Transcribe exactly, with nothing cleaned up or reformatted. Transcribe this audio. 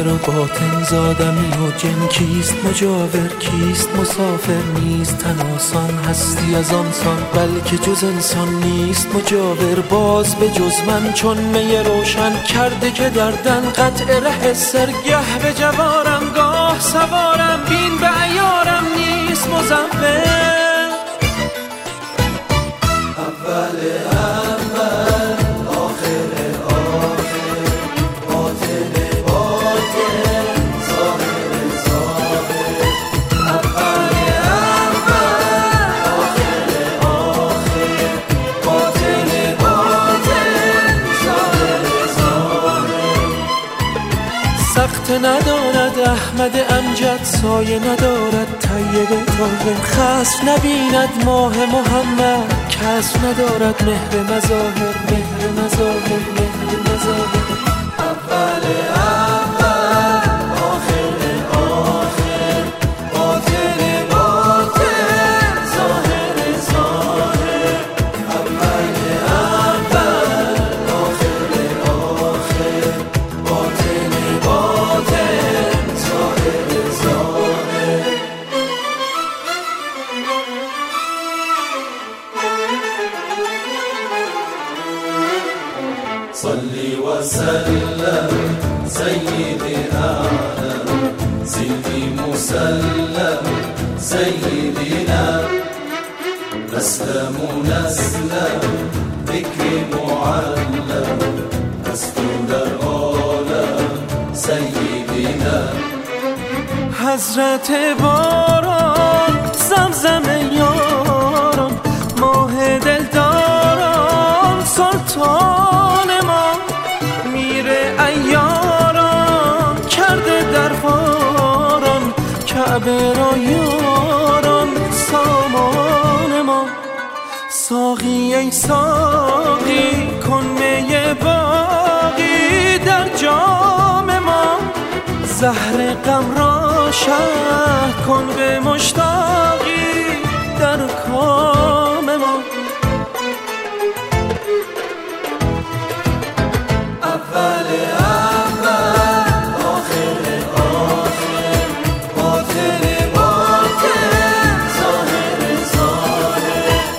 و باطن زادمی و جن کیست مجاور کیست مسافر نیست تن آسان هستی از آنسان بلکه جز انسان نیست مجاور باز به جز من چون می روشن کرده که دردن قطع ره سرگه به جوارم گاه سوارم بین به عیارم نیست مزور اول اول آخر آخر باطن باطن ظاهر ظاهر اول اول آخر آخر باطن باطن ظاهر ظاهر سخت ندارد احمد امجد سایه ندارد طیب طاهر خصف نبیند ماه محمد کسر ندارد مهر مظاهر مهر مظاهر مهر مظاهر اول اول آخر آخر باطن باطن ظاهر ظاهر اول اول آخر آخر باطن باطن ظاهر ظاهر صلي وسلم سيدي أعلم سيدي مسلم سيدنا نسلم نسلم ذكر معلم مسجود العالم سيدنا حضرت باران زمزم یاران ماه دلداران سلطان ما میره ایاران کرده درباران کعبه را یاران سامان ما ساقی ای ساقی کن می باقی در جام ما زهر غم را شرح کن به مشتاق